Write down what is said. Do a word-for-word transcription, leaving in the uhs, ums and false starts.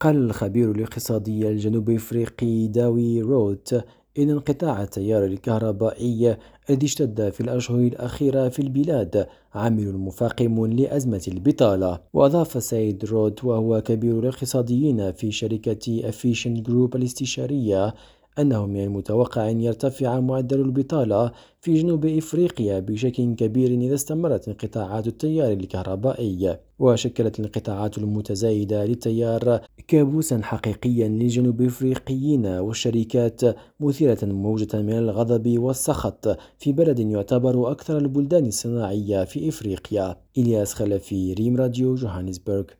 قال الخبير الاقتصادي الجنوب أفريقي داوي روت إن انقطاع التيار الكهربائي الذي اشتد في الأشهر الأخيرة في البلاد عامل مفاقم لأزمة البطالة. وأضاف السيد روت وهو كبير الاقتصاديين في شركة أفيشن جروب الاستشارية أنه من المتوقع أن يرتفع معدل البطالة في جنوب إفريقيا بشكل كبير إذا استمرت انقطاعات التيار الكهربائي. وشكلت الانقطاعات المتزايدة للتيار كابوسا حقيقيا للجنوب أفريقيين والشركات، مثيرة موجة من الغضب والسخط في بلد يعتبر أكثر البلدان الصناعية في إفريقيا. إلياس خلفي، ريم راديو، جوهانسبرغ.